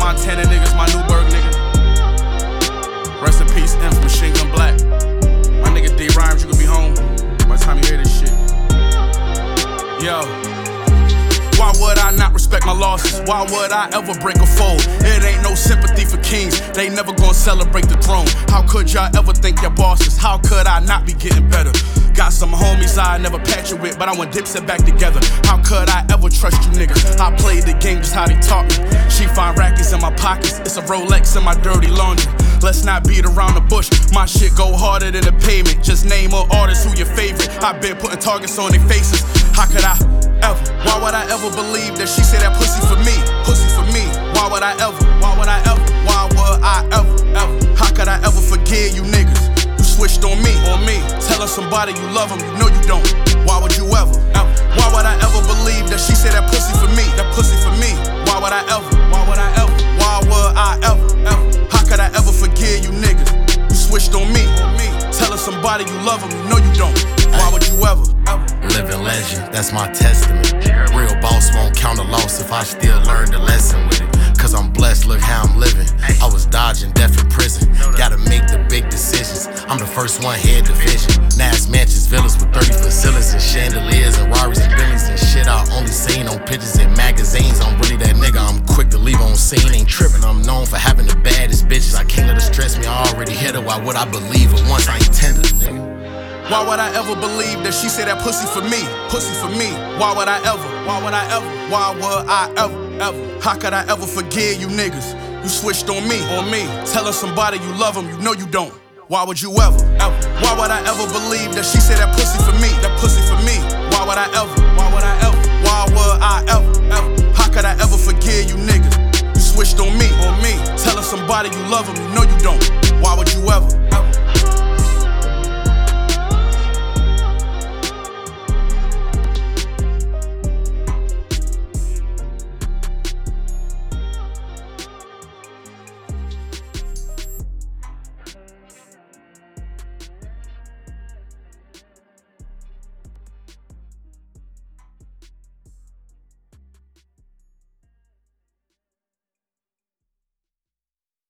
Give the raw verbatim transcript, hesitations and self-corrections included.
Montana niggas, my Newburgh nigga. Rest in peace, M for Machine Gun Black. My nigga D Rhymes, you could be home by the time you hear this shit. Yo. Why would I not respect my losses? Why would I ever break a fold? It ain't no sympathy for kings, they never gonna celebrate the throne. How could y'all ever think your bosses? How could I not be getting better? Got some homies I never patch it with, but I want Dipset back together. How could I ever trust you niggas? I played the game just how they taught me. She find rackets in my pockets, it's a Rolex in my dirty laundry. Let's not beat around the bush, my shit go harder than the pavement. Just name an artist who your favorite. I've been putting targets on their faces. How could I ever? Why would I ever believe that she said that pussy for me? Pussy for me. Why would I ever? Why would I ever? Why would I ever? Ever? How could I ever forgive you niggas? You switched on me, on me. Telling somebody you love them, you know you don't. Why would you ever? Ever? Why would I ever believe that she said that pussy for me? That pussy for me. Why would I ever? Why would I ever? Why would I ever? Ever? How could I ever forgive you niggas? You switched on me, on me. Telling somebody you love them, you know you don't. Why would you ever? Ever? Living legend, that's my testament. Real boss won't count a loss if I still learn the lesson with it. Cause I'm blessed, look how I'm living. I was dodging death in prison. Gotta make the big decisions. I'm the first one here in division. Nice mansions, villas with thirty facilities and chandeliers and Rarries and Bentleys and shit I only seen on pictures in magazines. I'm really that nigga, I'm quick to leave on scene. Ain't tripping, I'm known for having the baddest bitches. I can't let her stress me, I already hit her. Why would I believe her once I ain't tender, nigga? Why would I ever believe that she said that pussy for me? Pussy for me. Why would I ever? Why would I ever? Why would I ever? Ever? How could I ever forgive you niggas? You switched on me, on me. Telling somebody you love them, you know you don't. Why would you ever? Ever? Why would I ever believe that she said that pussy for me? That pussy for me. Why would I ever? Why would I ever? Why would I ever? Ever? How could I ever forgive you niggas? You switched on me, on me. Telling somebody you love them, you know you don't. Why would you ever?